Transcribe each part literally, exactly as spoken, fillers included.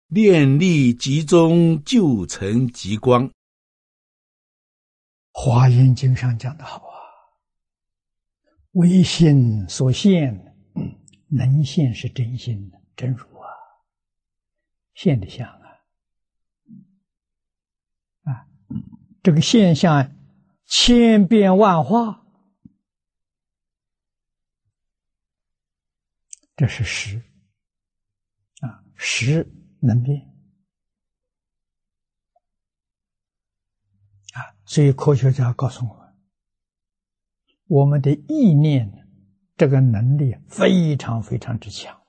念力集中，就成极光。 华严经上讲得好啊，唯心所现，嗯，能现是真心真如啊，现的相啊，啊，这个现象千变万化，这是实啊，实能变啊，所以科学家告诉我们，我们的意念这个能力非常非常之强。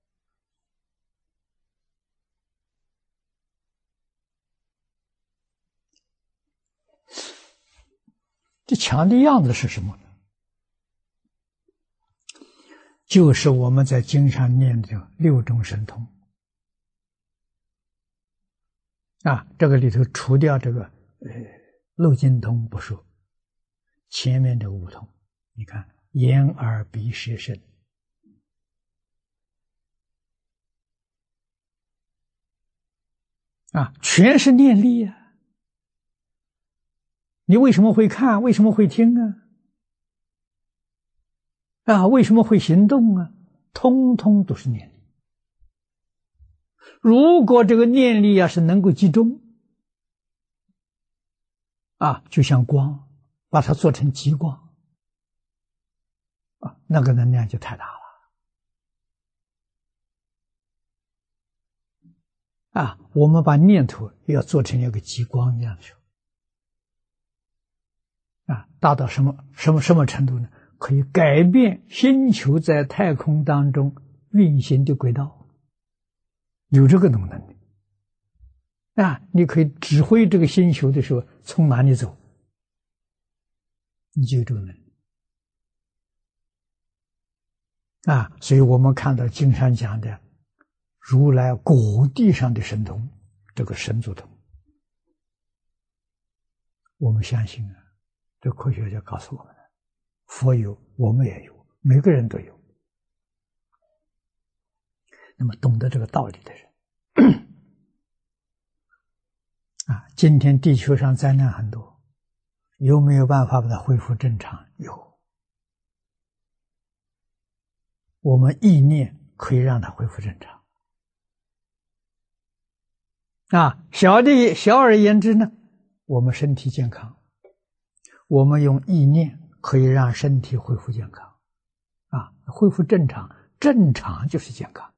这强的样子是什么呢？就是我们在经上念的六种神通啊，这个里头除掉这个呃漏尽通不说，前面的五通，你看眼耳鼻舌身啊，全是念力啊。你为什么会看？为什么会听啊？啊，为什么会行动啊？通通都是念力。如果这个念力啊是能够集中，啊，就像光，把它做成极光，啊，那个能量就太大了。啊，我们把念头要做成一个极光一样的时候，啊，大到什么什么什么程度呢？可以改变星球在太空当中运行的轨道，有这个能力啊！你可以指挥这个星球的时候从哪里走，你就有这个能力啊！所以我们看到经上讲的如来果地上的神通，这个神足通，我们相信啊，这科学家告诉我们的，佛有，我们也有，每个人都有。那么懂得这个道理的人啊，今天地球上灾难很多，有没有办法把它恢复正常？有，我们意念可以让它恢复正常啊。小的小而言之呢，我们身体健康，我们用意念可以让身体恢复健康啊，恢复正常，正常就是健康。